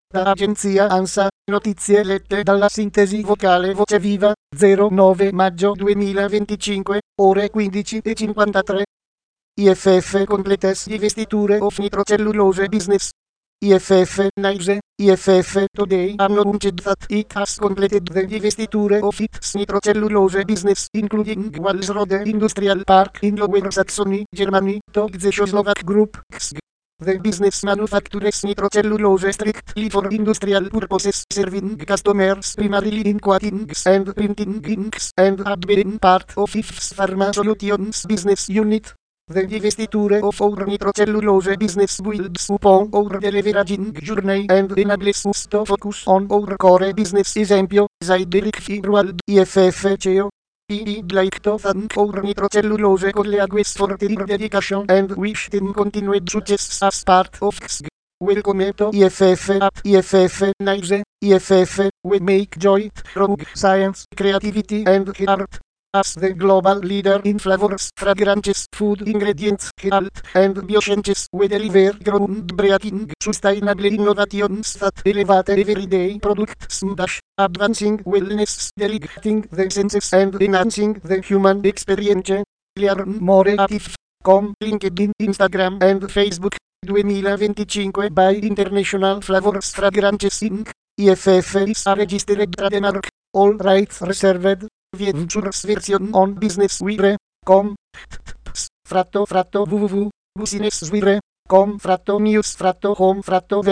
Da agenzia ANSA, notizie lette dalla sintesi vocale Voce Viva, 09 maggio 2025, ore 15:53. IFF Completes di vestiture of nitrocellulose business. IFF News, IFF Today announced that it has completed the divestiture of its nitrocellulose business, including Walsrode Industrial Park in Lower Saxony, Germany, to the Czechoslovak Group. The business manufactures nitrocellulose strictly for industrial purposes, serving customers primarily in coatings and printing inks, and had been part of IFF's Pharma Solutions business unit. The divestiture of our nitrocellulose business builds upon our deleveraging journey and enables us to focus on our core business. Esempio, Zaideric Fibruald, IFF CEO. I'd like to thank our nitrocellulose colleagues for their dedication and wish them continued success as part of XG. Welcome to IFF at IFF News. IFF, we make joy from science, creativity and art. As the global leader in flavors, fragrances, food ingredients, health, and biosciences, we deliver groundbreaking, sustainable innovations that elevate everyday products, advancing wellness, delighting the senses, and enhancing the human experience. Learn more at IFF.com, LinkedIn, Instagram, and Facebook. 2025 by International Flavors Fragrances Inc. IFF is a registered trademark. All rights reserved. Ventures version on businesswire.com. Fratto www.businesswire.com news home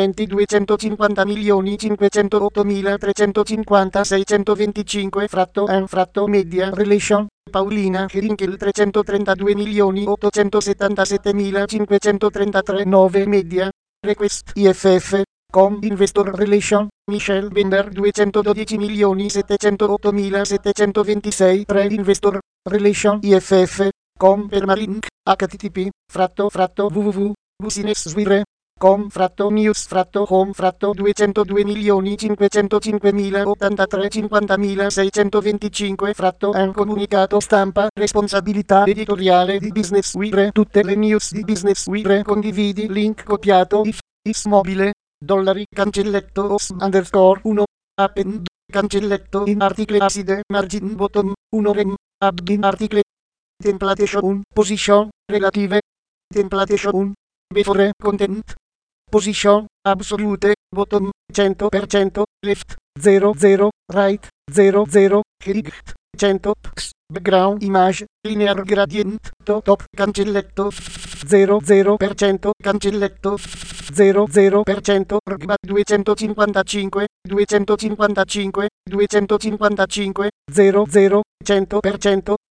22.550.508.350 media relation Paulina Herinkel 332.877.533 9 media request IFF Investor Relation, Michel Bender 212.708.726 3 Investor Relation IFF, Permalink, HTTP, www.businesswire.com news home 202.553.50.625 comunicato stampa, responsabilità editoriale di Businesswire. Tutte le news di Businesswire condividi link copiato is mobile. Dollari cancelletto os underscore 1 append cancelletto in article acide margin bottom 1 rem add in article temptation position relative temptation before content position absolute bottom 100% left 00 right 00 correct 100 background image linear gradient top cancelletto 00% cancelletto 00% RGBA 255 255 255 00 100%